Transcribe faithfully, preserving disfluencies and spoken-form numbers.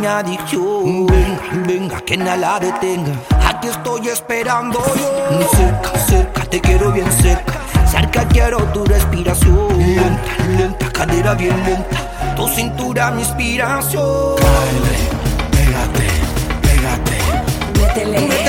mi adicción. Venga, venga, que nada la detenga. Aquí estoy esperando yo. Cerca, cerca, te quiero bien cerca. Cerca quiero tu respiración. Lenta, lenta, cadera bien lenta. Tu cintura mi inspiración. Cáele, pégate, pégate. Métele.